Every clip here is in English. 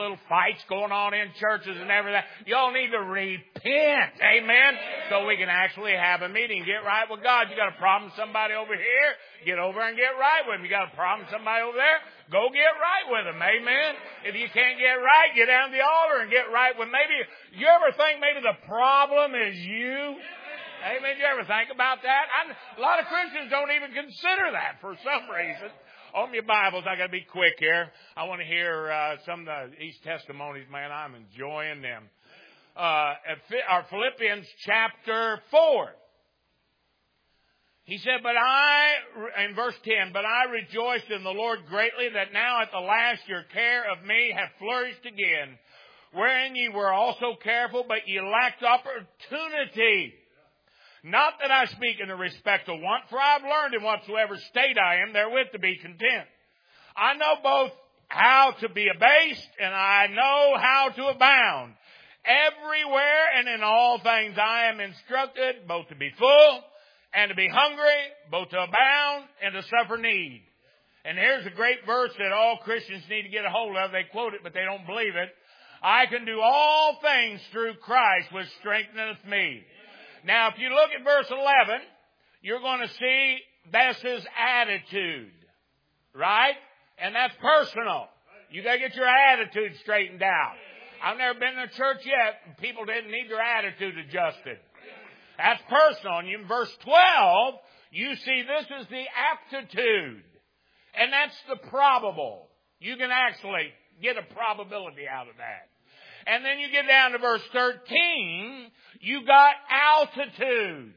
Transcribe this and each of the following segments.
little fights going on in churches and everything. Y'all need to repent. Amen. So we can actually have a meeting. Get right with God. You got a problem with somebody over here, get over and get right with them. You got a problem with somebody over there, go get right with them. Amen. If you can't get right, get down to the altar and get right with them. Maybe you ever think maybe the problem is you? Amen. You ever think about that? A lot of Christians don't even consider that for some reason. Open your Bibles. I got to be quick here. I want to hear some of these testimonies, man. I'm enjoying them. Our Philippians chapter 4. He said, in verse 10, but I rejoiced in the Lord greatly that now at the last your care of me hath flourished again, wherein ye were also careful, but ye lacked opportunity. Not that I speak in the respect of want, for I have learned in whatsoever state I am therewith to be content. I know both how to be abased, and I know how to abound. Everywhere and in all things I am instructed, both to be full and to be hungry, both to abound and to suffer need. And here's a great verse that all Christians need to get a hold of. They quote it, but they don't believe it. I can do all things through Christ, which strengtheneth me. Now, if you look at verse 11, you're going to see that's his attitude, right? And that's personal. You got to get your attitude straightened out. I've never been in a church yet, and people didn't need their attitude adjusted. That's personal. And in verse 12, you see this is the aptitude, and that's the probable. You can actually get a probability out of that. And then you get down to verse 13, you got altitude.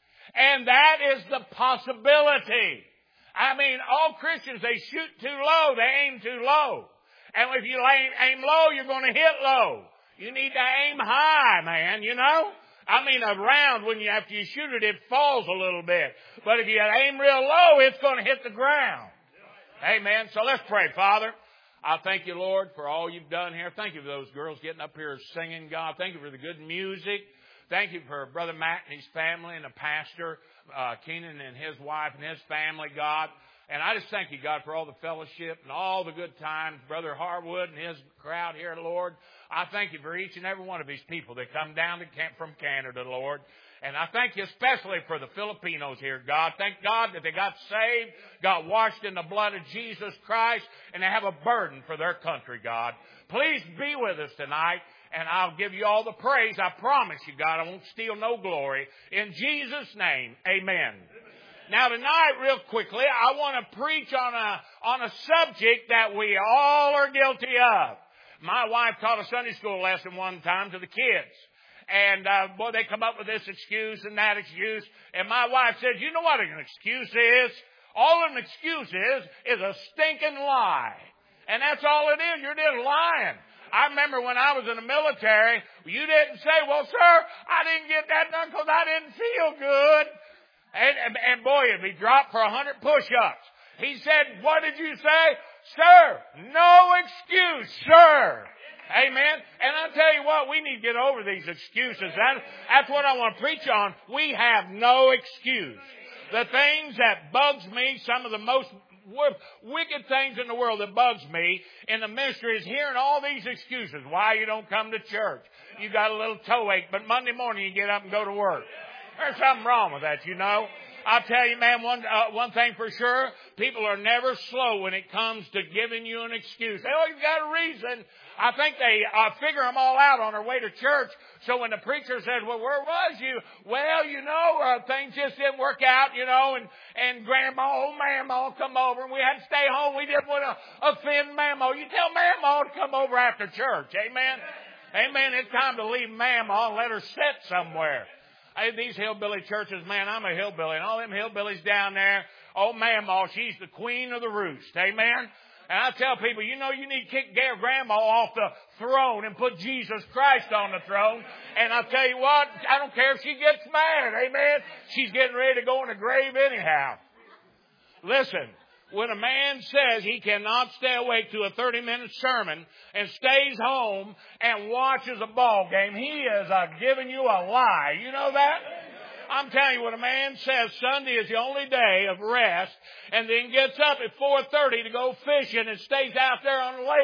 And that is the possibility. I mean, all Christians, they shoot too low, they aim too low. And if you aim low, you're going to hit low. You need to aim high, man, you know. I mean, a round, after you shoot it, it falls a little bit. But if you aim real low, it's going to hit the ground. Amen. So let's pray. Father, I thank you, Lord, for all you've done here. Thank you for those girls getting up here singing, God. Thank you for the good music. Thank you for Brother Matt and his family and the pastor, Keenan and his wife and his family, God. And I just thank you, God, for all the fellowship and all the good times. Brother Harwood and his crowd here, Lord. I thank you for each and every one of these people that come down from Canada, Lord. And I thank you especially for the Filipinos here, God. Thank God that they got saved, got washed in the blood of Jesus Christ, and they have a burden for their country, God. Please be with us tonight, and I'll give you all the praise. I promise you, God, I won't steal no glory. In Jesus' name, amen. Now tonight, real quickly, I want to preach on a subject that we all are guilty of. My wife taught a Sunday school lesson one time to the kids. And, they come up with this excuse and that excuse. And my wife says, you know what an excuse is? All an excuse is a stinking lie. And that's all it is. You're just lying. I remember when I was in the military, you didn't say, well, sir, I didn't get that done because I didn't feel good. And boy, it'd be dropped for 100 push-ups. He said, what did you say? Sir, no excuse, sir. Amen. And I'll tell you what, we need to get over these excuses. That's what I want to preach on. We have no excuse. The things that bugs me, some of the most wicked things in the world that bugs me in the ministry is hearing all these excuses. Why you don't come to church. You got a little toe ache, but Monday morning you get up and go to work. There's something wrong with that, you know. I'll tell you, man, one thing for sure, people are never slow when it comes to giving you an excuse. They always got a reason. I think they figure them all out on their way to church. So when the preacher says, well, where was you? Well, you know, things just didn't work out, you know, and Grandma, Mama come over and we had to stay home. We didn't want to offend Mama. You tell Mama to come over after church. Amen. Amen. It's time to leave Mama and let her sit somewhere. Hey, these hillbilly churches, man, I'm a hillbilly. And all them hillbillies down there, oh, Mama, she's the queen of the roost. Amen. And I tell people, you know, you need to kick Grandma off the throne and put Jesus Christ on the throne. And I'll tell you what, I don't care if she gets mad. Amen. She's getting ready to go in the grave anyhow. Listen, when a man says he cannot stay awake to a 30-minute sermon and stays home and watches a ball game, he is giving you a lie. You know that? I'm telling you, when a man says Sunday is the only day of rest and then gets up at 4:30 to go fishing and stays out there on the lake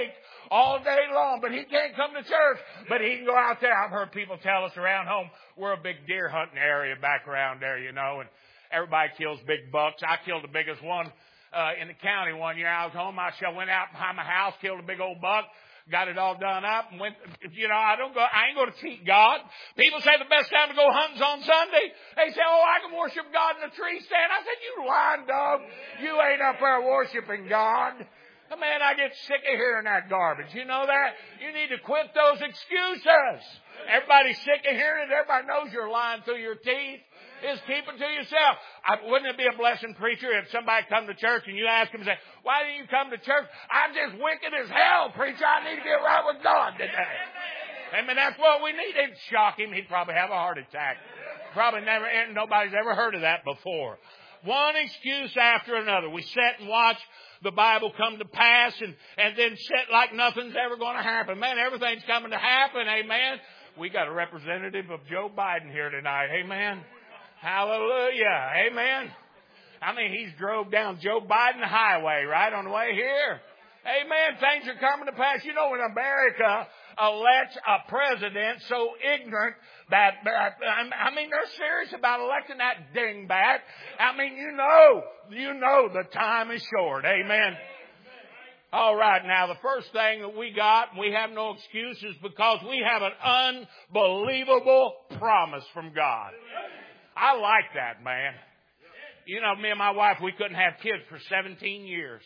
all day long, but he can't come to church. But he can go out there. I've heard people tell us around home, we're a big deer hunting area back around there, you know, and everybody kills big bucks. I killed the biggest one in the county one year. I was home. I went out behind my house, killed a big old buck. Got it all done up and went, you know, I ain't going to cheat God. People say the best time to go hunting's on Sunday. They say, oh, I can worship God in a tree stand. I said, you lying dog. You ain't up there worshiping God. Man, I get sick of hearing that garbage. You know that? You need to quit those excuses. Everybody's sick of hearing it. Everybody knows you're lying through your teeth. Just keep it to yourself. Wouldn't it be a blessing, preacher, if somebody come to church and you ask him and say, why didn't you come to church? I'm just wicked as hell, preacher. I need to get right with God today. I mean, that's what we need. It'd shock him. He'd probably have a heart attack. Probably never, nobody's ever heard of that before. One excuse after another. We sit and watch the Bible come to pass and then sit like nothing's ever going to happen. Man, everything's coming to happen. Amen. We got a representative of Joe Biden here tonight. Amen. Hallelujah. Amen. I mean, he's drove down Joe Biden Highway right on the way here. Amen. Things are coming to pass. You know, when America elects a president so ignorant that, I mean, they're serious about electing that dingbat. I mean, you know the time is short. Amen. All right, now the first thing that we got, we have no excuses because we have an unbelievable promise from God. I like that, man. You know, me and my wife, we couldn't have kids for 17 years.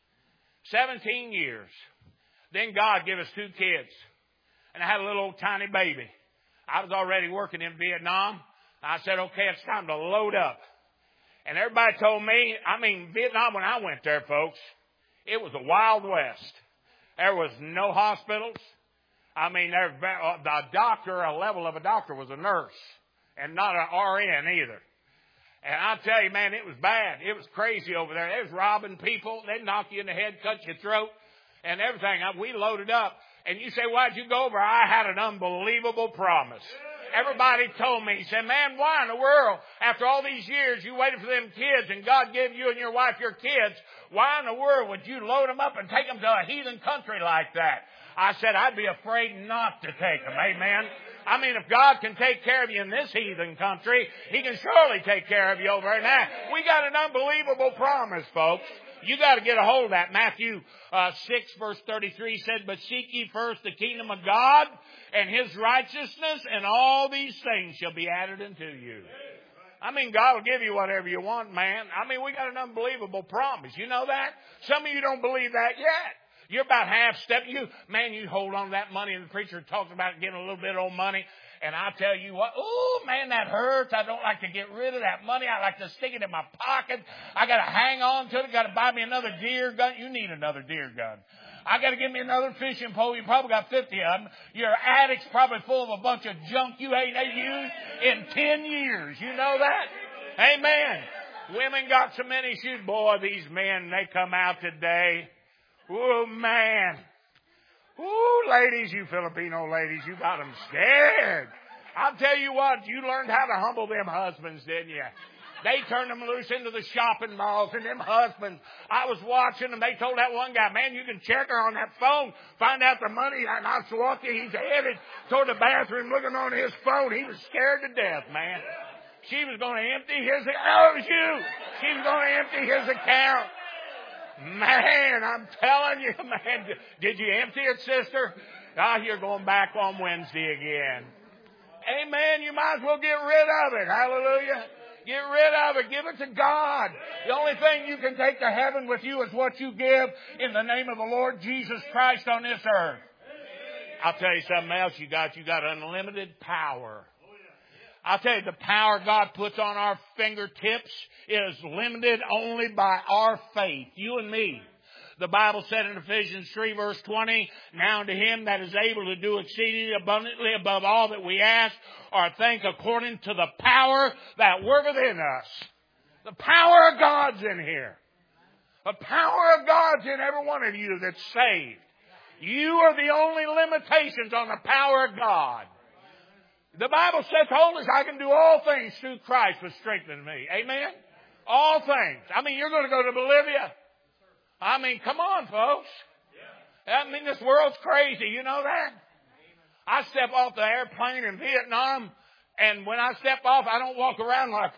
17 years. Then God gave us 2 kids. And I had a little old tiny baby. I was already working in Vietnam. I said, okay, it's time to load up. And everybody told me, I mean, Vietnam, when I went there, folks, it was the Wild West. There was no hospitals. I mean, the doctor, a level of a doctor was a nurse. And not an RN either. And I tell you, man, it was bad. It was crazy over there. They was robbing people. They'd knock you in the head, cut your throat, and everything. We loaded up. And you say, why'd you go over? I had an unbelievable promise. Everybody told me, he said, man, why in the world, after all these years, you waited for them kids, and God gave you and your wife your kids, why in the world would you load them up and take them to a heathen country like that? I said, I'd be afraid not to take them. Amen. I mean, if God can take care of you in this heathen country, He can surely take care of you over there. Now, we got an unbelievable promise, folks. You got to get a hold of that. Matthew 6, verse 33 said, but seek ye first the kingdom of God and His righteousness, and all these things shall be added unto you. I mean, God will give you whatever you want, man. I mean, we got an unbelievable promise. You know that? Some of you don't believe that yet. You're about half step. You hold on to that money, and the preacher talks about getting a little bit of old money. And I tell you what, oh man, that hurts. I don't like to get rid of that money. I like to stick it in my pocket. I got to hang on to it. Got to buy me another deer gun. You need another deer gun. I got to get me another fishing pole. You probably got 50 of them. Your attic's probably full of a bunch of junk you ain't used in 10 years. You know that? Amen. Women got so many shoes. Boy, these men, they come out today. Oh, man. Ooh, ladies, you Filipino ladies, you got them scared. I'll tell you what, you learned how to humble them husbands, didn't you? They turned them loose into the shopping malls, and them husbands, I was watching them. They told that one guy, man, you can check her on that phone, find out the money. And I saw he's headed toward the bathroom looking on his phone. He was scared to death, man. She was going to empty his, she was going to empty his account. Man, I'm telling you, man. Did you empty it, sister? You're going back on Wednesday again. Amen. You might as well get rid of it. Hallelujah. Get rid of it. Give it to God. The only thing you can take to heaven with you is what you give in the name of the Lord Jesus Christ on this earth. I'll tell you something else you got. You got unlimited power. I'll tell you, the power God puts on our fingertips is limited only by our faith, you and me. The Bible said in Ephesians 3, verse 20, now unto Him that is able to do exceedingly abundantly above all that we ask or think according to the power that worketh in us. The power of God's in here. The power of God's in every one of you that's saved. You are the only limitations on the power of God. The Bible says, told us, I can do all things through Christ which strengthens me. Amen? All things. I mean, you're going to go to Bolivia. I mean, come on, folks. I mean, this world's crazy. You know that? I step off the airplane in Vietnam, and when I step off, I don't walk around like...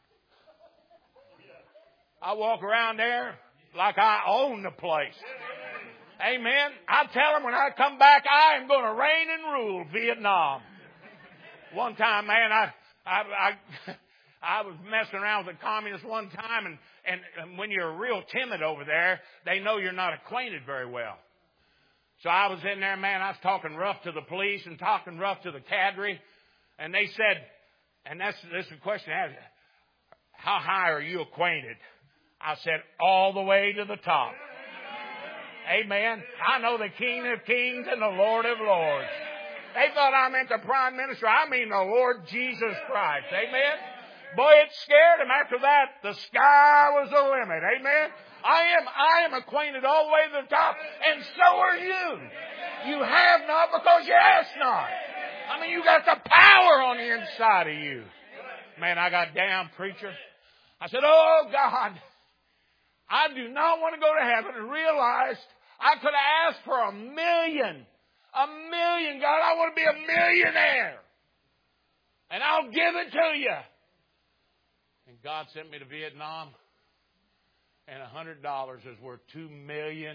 I walk around there like I own the place. Amen. I tell them when I come back, I am going to reign and rule Vietnam. One time, man, I was messing around with the communists one time, and when you're real timid over there, they know you're not acquainted very well. So I was in there, man, I was talking rough to the police and talking rough to the cadre, and they said, and this is the question I asked, how high are you acquainted? I said, all the way to the top. Amen. I know the King of Kings and the Lord of Lords. They thought I meant the Prime Minister. I mean the Lord Jesus Christ. Amen. Boy, it scared them. After that, the sky was the limit. Amen. I am acquainted all the way to the top, and so are you. You have not because you ask not. I mean, you got the power on the inside of you. Man, I got down, preacher. I said, oh, God, I do not want to go to heaven, and realized I could have asked for $1 million. $1 million, God, I want to be a millionaire. And I'll give it to you. And God sent me to Vietnam. And $100 is worth $2 million.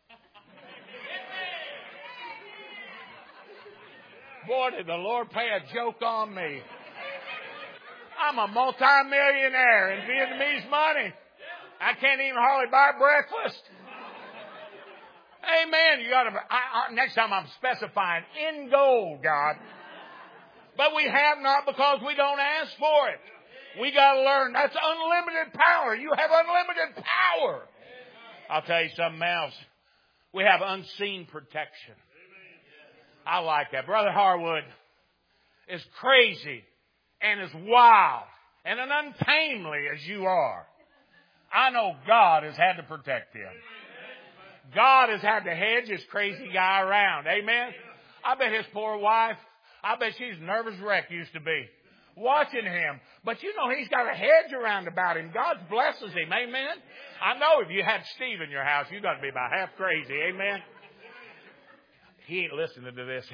Boy, did the Lord play a joke on me. I'm a multi-millionaire in Vietnamese money. I can't even hardly buy breakfast. Amen. You got to. Next time I'm specifying in gold, God. But we have not because we don't ask for it. We got to learn. That's unlimited power. You have unlimited power. I'll tell you something else. We have unseen protection. I like that. Brother Harwood is crazy and as wild and as untamely as you are. I know God has had to protect him. God has had to hedge this crazy guy around. Amen. I bet his poor wife, I bet she's a nervous wreck used to be. Watching him. But you know, he's got a hedge around about him. God blesses him. Amen. I know if you had Steve in your house, you've got to be about half crazy. Amen. He ain't listening to this.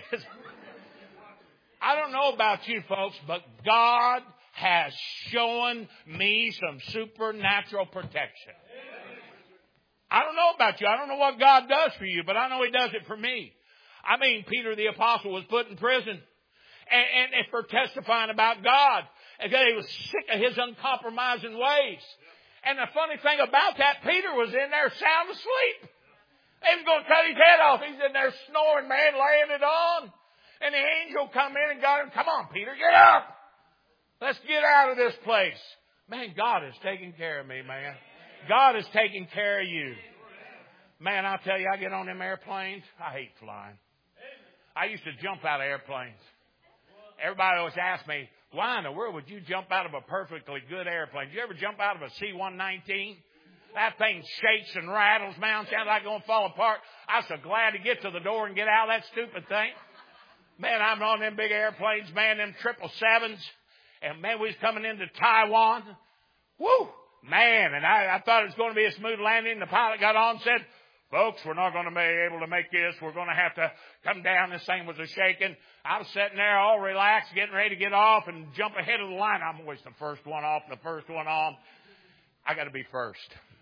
I don't know about you folks, but God has shown me some supernatural protection. I don't know about you. I don't know what God does for you, but I know he does it for me. I mean, Peter the Apostle was put in prison. And for testifying about God. And he was sick of his uncompromising ways. And the funny thing about that, Peter was in there sound asleep. They was going to cut his head off. He's in there snoring, man, laying it on. And the angel come in and got him. Come on, Peter, get up. Let's get out of this place. Man, God is taking care of me, man. God is taking care of you. Man, I'll tell you, I get on them airplanes. I hate flying. I used to jump out of airplanes. Everybody always asks me, why in the world would you jump out of a perfectly good airplane? Did you ever jump out of a C-119? That thing shakes and rattles, man. Sounds like it's going to fall apart. I'm so glad to get to the door and get out of that stupid thing. Man, I'm on them big airplanes, man, them 777s. And, man, we was coming into Taiwan. Woo! Man, and I thought it was going to be a smooth landing. The pilot got on and said, folks, we're not going to be able to make this. We're going to have to come down. This thing was a-shaking. I was sitting there all relaxed, getting ready to get off and jump ahead of the line. I'm always the first one off, the first one on. I got to be first.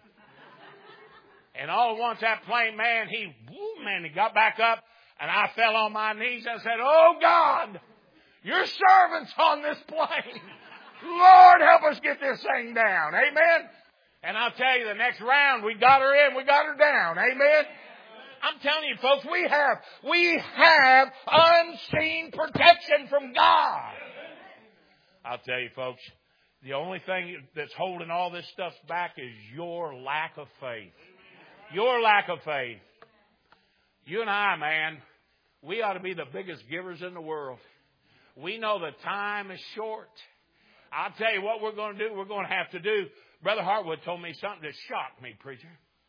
And all at once that plane, man, he got back up, and I fell on my knees. I said, oh, God, your servant's on this plane. Lord, help us get this thing down. Amen. And I'll tell you, the next round, we got her in, we got her down. Amen. I'm telling you, folks, we have unseen protection from God. I'll tell you, folks, the only thing that's holding all this stuff back is your lack of faith. Your lack of faith. You and I, man, we ought to be the biggest givers in the world. We know the time is short. I'll tell you what we're going to do. We're going to have to do. Brother Hartwood told me something that shocked me, preacher.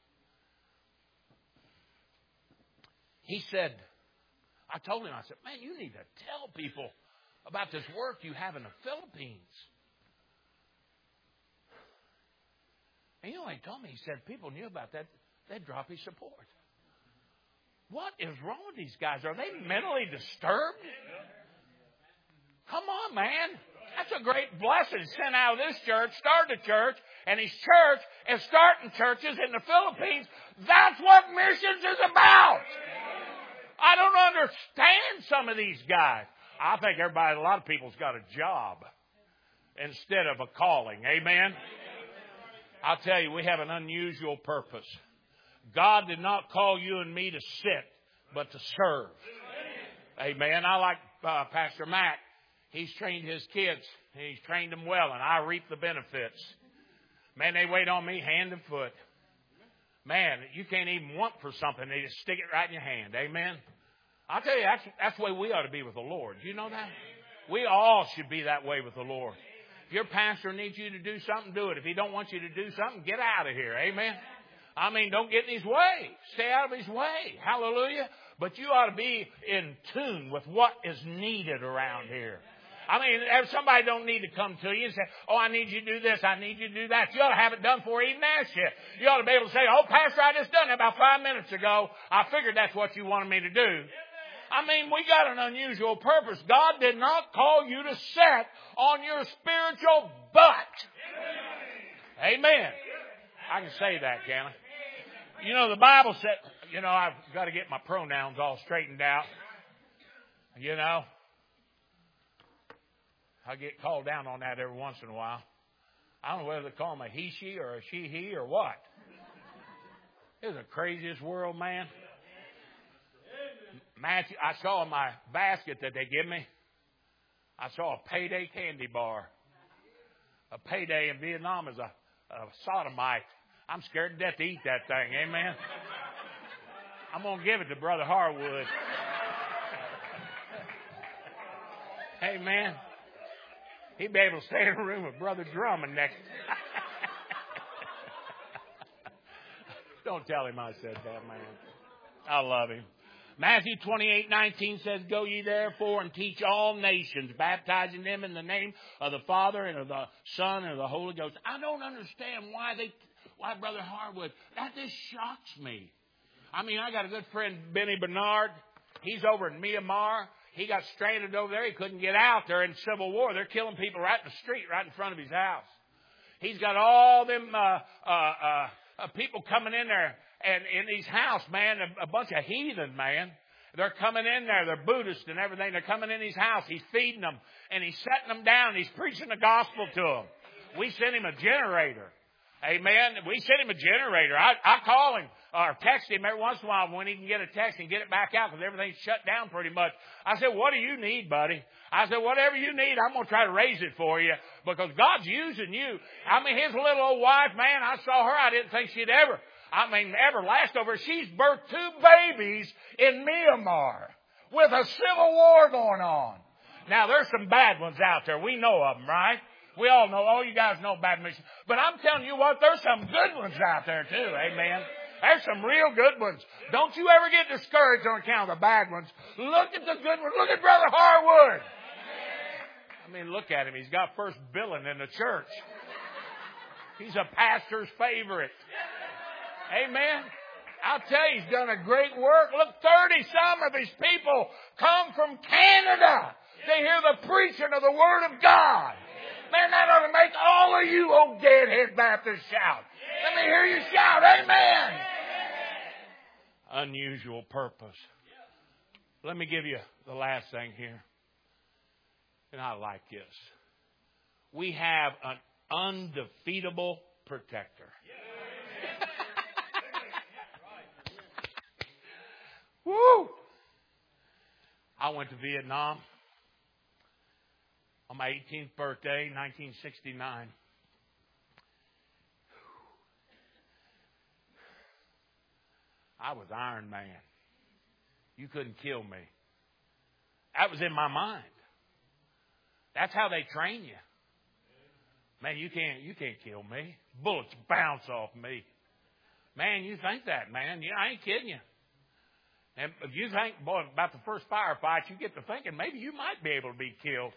He said, I told him, I said, man, you need to tell people about this work you have in the Philippines. And you know what he told me? He said, people knew about that, they'd drop his support. What is wrong with these guys? Are they mentally disturbed? Come on, man. That's a great blessing. Sent out of this church, started a church, and his church is starting churches in the Philippines. That's what missions is about. I don't understand some of these guys. I think a lot of people's got a job instead of a calling. Amen? I'll tell you, we have an unusual purpose. God did not call you and me to sit, but to serve. Amen. I like Pastor Mac. He's trained his kids. He's trained them well, and I reap the benefits. Man, they wait on me hand and foot. Man, you can't even want for something. They just stick it right in your hand. Amen. I'll tell you, that's the way we ought to be with the Lord. You know that? We all should be that way with the Lord. If your pastor needs you to do something, do it. If he don't want you to do something, get out of here. Amen. I mean, don't get in his way. Stay out of his way. Hallelujah. But you ought to be in tune with what is needed around here. I mean, if somebody don't need to come to you and say, oh, I need you to do this, I need you to do that, you ought to have it done before he even asks you. You ought to be able to say, oh, Pastor, I just done it about 5 minutes ago. I figured that's what you wanted me to do. I mean, we got an unusual purpose. God did not call you to sit on your spiritual butt. Amen. I can say that, can I? You know, the Bible said, I've got to get my pronouns all straightened out. I get called down on that every once in a while. I don't know whether they call them a he, she, or a she, he, or what. It's the craziest world, man. Matthew, I saw in my basket that they give me, I saw a payday candy bar. A payday in Vietnam is a sodomite. I'm scared to death to eat that thing. Amen. I'm going to give it to Brother Harwood. Amen. He'd be able to stay in a room with Brother Drummond next. Don't tell him I said that, man. I love him. Matthew 28:19 says, go ye therefore and teach all nations, baptizing them in the name of the Father and of the Son and of the Holy Ghost. I don't understand why Brother Harwood, that just shocks me. I mean, I got a good friend, Benny Bernard. He's over in Myanmar. He got stranded over there. He couldn't get out. They're in civil war. They're killing people right in the street, right in front of his house. He's got all them people coming in there. And in his house, man, a bunch of heathen, man. They're coming in there. They're Buddhist and everything. They're coming in his house. He's feeding them. And he's setting them down. He's preaching the gospel to them. We sent him a generator. Amen. We sent him a generator. I call him or text him every once in a while when he can get a text and get it back out because everything's shut down pretty much. I said, what do you need, buddy? I said, whatever you need, I'm going to try to raise it for you because God's using you. I mean, his little old wife, man, I saw her. I didn't think she'd ever last over. She's birthed 2 babies in Myanmar with a civil war going on. Now, there's some bad ones out there. We know of them, right? We all know. Oh, you guys know bad missions. But I'm telling you what, there's some good ones out there too. Amen. There's some real good ones. Don't you ever get discouraged on account of the bad ones. Look at the good ones. Look at Brother Harwood. I mean, look at him. He's got first billing in the church. He's a pastor's favorite. Amen. I'll tell you, he's done a great work. Look, 30-some of his people come from Canada to hear the preaching of the Word of God. Man, that ought to make all of you old deadhead Baptists shout. Let me hear you shout. Amen. Unusual purpose. Let me give you the last thing here. And I like this. We have an undefeatable protector. Woo! I went to Vietnam on my 18th birthday, 1969. I was Iron Man. You couldn't kill me. That was in my mind. That's how they train you. Man, you can't kill me. Bullets bounce off me. Man, you think that, man. I ain't kidding you. And if you think, boy, about the first firefight, you get to thinking maybe you might be able to be killed.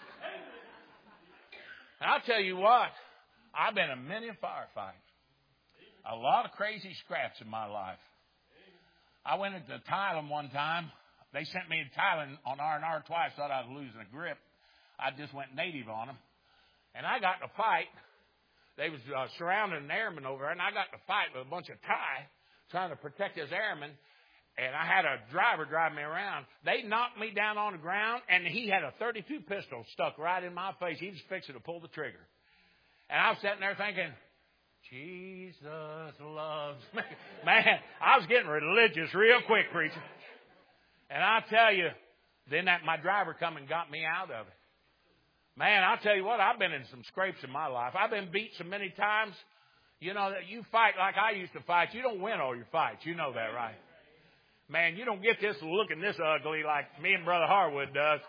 And I'll tell you what, I've been in many firefights. A lot of crazy scraps in my life. I went into Thailand one time. They sent me to Thailand on R&R twice. Thought I was losing a grip. I just went native on them. And I got in a fight. They was surrounding an airman over there, and I got in a fight with a bunch of Thai trying to protect his airman. And I had a driver drive me around. They knocked me down on the ground, and he had a .32 pistol stuck right in my face. He was fixing to pull the trigger. And I was sitting there thinking, Jesus loves me. Man, I was getting religious real quick, preacher. And I tell you, then my driver come and got me out of it. Man, I'll tell you what, I've been in some scrapes in my life. I've been beat so many times. You know, that you fight like I used to fight. You don't win all your fights. You know that, right? Man, you don't get this looking this ugly like me and Brother Harwood does.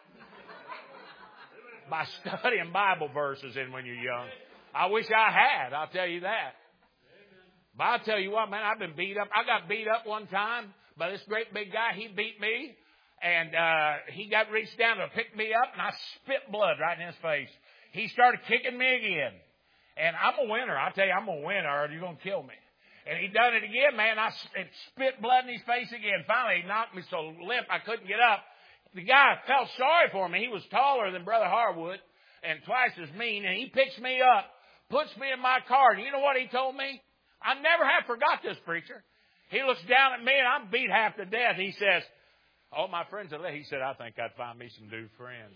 By studying Bible verses in when you're young. I wish I had, I'll tell you that. But I'll tell you what, man, I've been beat up. I got beat up one time by this great big guy. He beat me. And he got reached down to pick me up, and I spit blood right in his face. He started kicking me again. And I'm a winner. I'll tell you, I'm a winner, or you're going to kill me. And he done it again, man. It spit blood in his face again. Finally, he knocked me so limp I couldn't get up. The guy felt sorry for me. He was taller than Brother Harwood and twice as mean. And he picks me up, puts me in my car. And you know what he told me? I never have forgot this, preacher. He looks down at me, and I'm beat half to death. He says, all my friends are there. He said, I think I'd find me some new friends.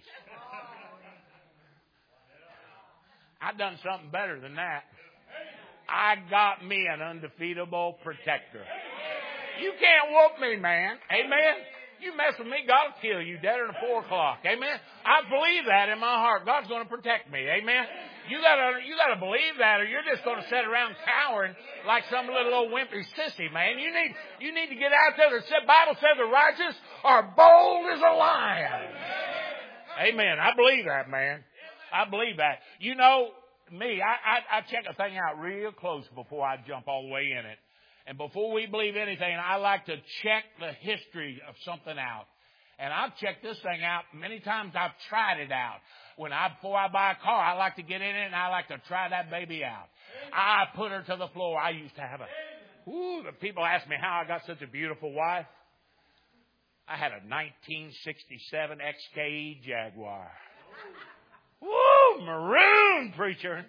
I done something better than that. I got me an undefeatable protector. You can't whoop me, man. Amen. You mess with me, God will kill you deader than 4 o'clock. Amen. I believe that in my heart. God's going to protect me. Amen. You gotta believe that, or you're just going to sit around cowering like some little old wimpy sissy, man. You need to get out there. The Bible says the righteous are bold as a lion. Amen. I believe that, man. I believe that. You know me, I check a thing out real close before I jump all the way in it. And before we believe anything, I like to check the history of something out. And I've checked this thing out many times. I've tried it out. Before I buy a car, I like to get in it and I like to try that baby out. I put her to the floor. I used to have the people ask me how I got such a beautiful wife. I had a 1967 XKE Jaguar. Woo, maroon, preacher.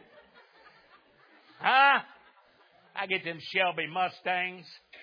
Huh? I get them Shelby Mustangs.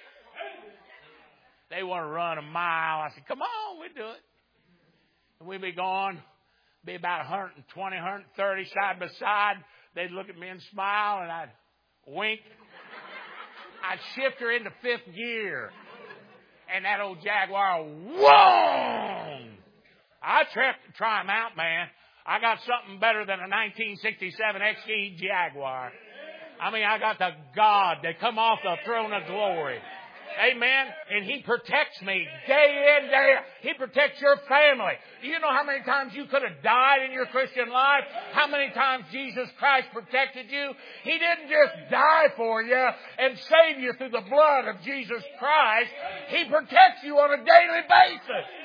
They want to run a mile. I said, come on, we'll do it. And we'd be going, be about 120, 130 side by side. They'd look at me and smile, and I'd wink. I'd shift her into 5th gear. And that old Jaguar, whoa! I try them out, man. I got something better than a 1967 XE Jaguar. I mean, I got the God that come off the throne of glory. Amen. And He protects me day in, day out. He protects your family. Do you know how many times you could have died in your Christian life? How many times Jesus Christ protected you? He didn't just die for you and save you through the blood of Jesus Christ. He protects you on a daily basis.